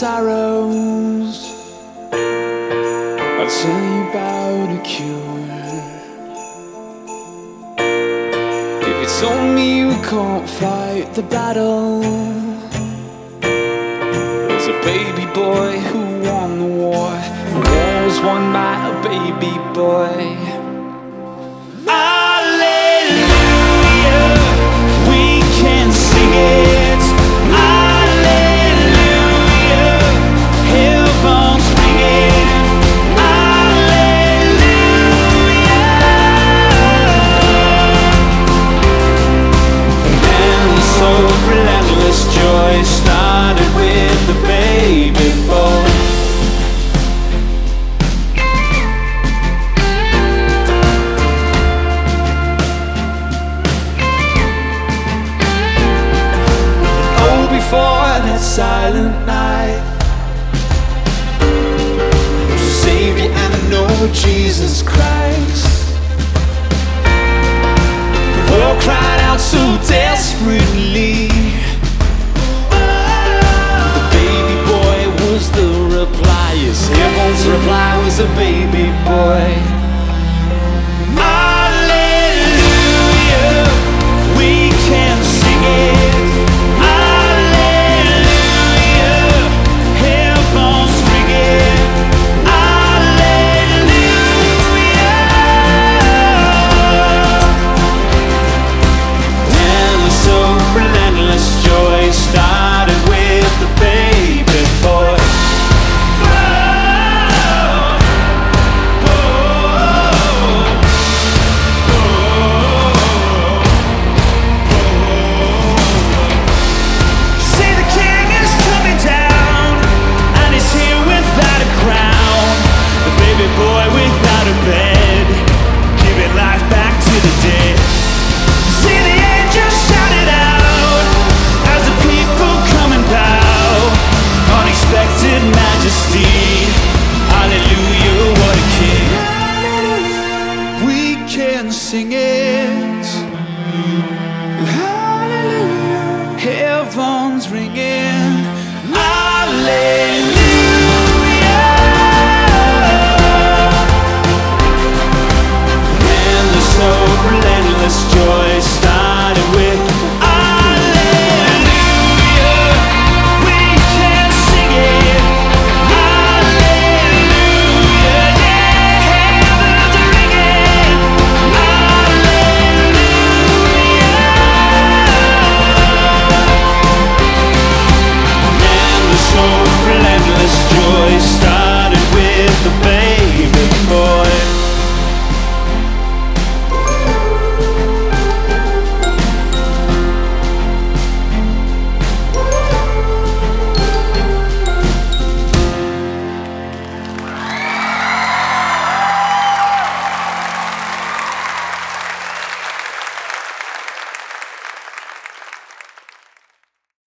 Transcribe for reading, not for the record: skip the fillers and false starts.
sorrows, I'll tell you about a cure. If you told me we can't fight the battle, there's a baby boy who won the war. The war was won by a baby boy. Hallelujah, we can sing it. Hallelujah, heaven's ringing. Hallelujah. And so relentless joy started with the baby boy. Before that silent night, there's a Savior and I know Jesus Christ. The world cried out so desperately. The baby boy was the reply. Yes, heaven's reply was a baby boy.